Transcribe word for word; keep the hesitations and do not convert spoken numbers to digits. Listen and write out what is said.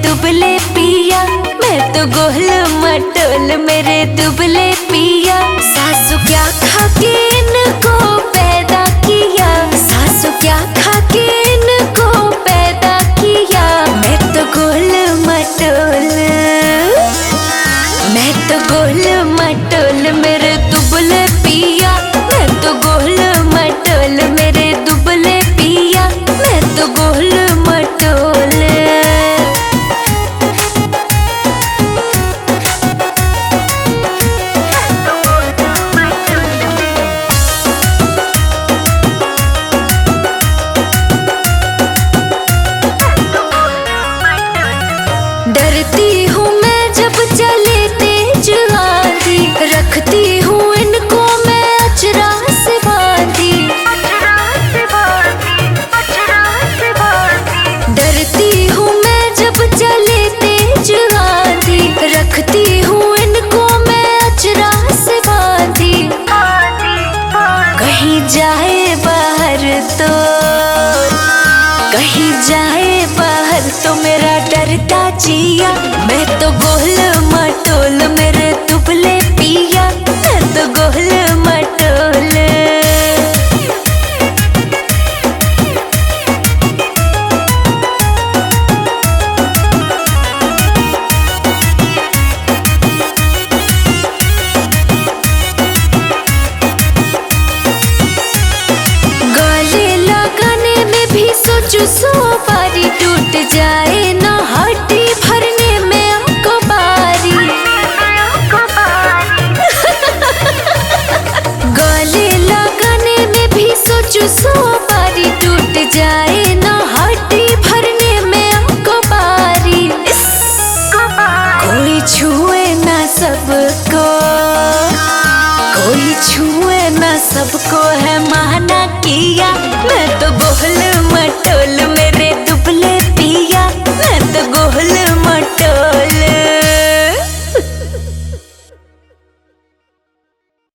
दुबले पिया, मैं तो गोल मटोल मेरे दुबले पिया। सासू क्या खा के इनको पैदा किया, सासू क्या खा के इनको पैदा किया। मैं तो गोल मटोल, मैं तो गोल मटोल मेरे दुबले पिया, मैं तो गोल मटोल मेरे दुबले पिया, मैं तो गोल मटोल। डरती हूँ मैं जब चले तेज आंधी, रखती हूँ इनको मैं अचरा से बांधी। डरती हूँ मैं जब चले तेज आंधी, रखती हूँ इनको मैं अचरा से बांधी। कहीं जाए बाहर तो, कहीं जाए बाहर तो मेरा डरता जिया, मैं तो गो